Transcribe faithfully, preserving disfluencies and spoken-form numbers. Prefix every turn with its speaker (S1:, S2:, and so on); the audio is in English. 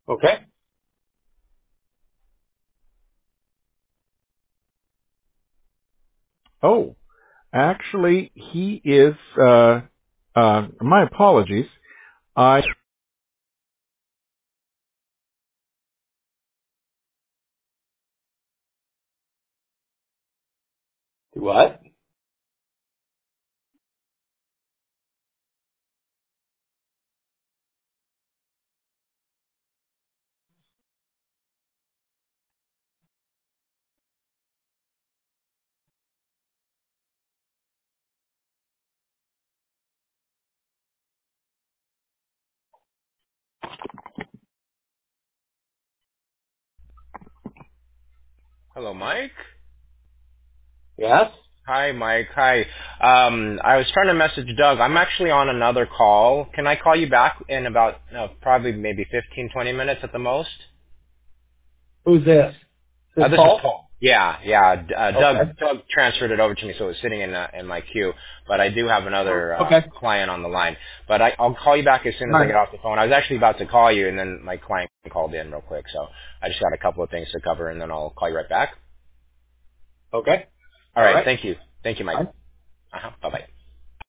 S1: Okay.
S2: Oh, actually, he is, uh, uh, my apologies. I,
S1: What?
S3: Hello, Mike.
S1: Yes?
S3: Hi, Mike. Hi. Um, I was trying to message Doug. I'm actually on another call. Can I call you back in about uh, probably maybe fifteen, twenty minutes at the most?
S1: Who's this? This
S3: Uh, this is
S1: Paul?
S3: Paul. Yeah, yeah. D- Uh, Doug,
S1: Okay.
S3: Doug transferred it over to me, so it was sitting in uh, in my queue. But I do have another uh,
S1: Okay.
S3: client on the line. But I, I'll call you back as soon as
S1: All
S3: I get
S1: right.
S3: off the phone. I was actually about to call you, and then my client called in real quick. So I just got a couple of things to cover, and then I'll call you right back.
S1: Okay.
S3: All
S1: All
S3: right.
S1: right.
S3: Thank you. Thank you, Mike.
S1: Bye.
S3: Uh-huh. Bye bye.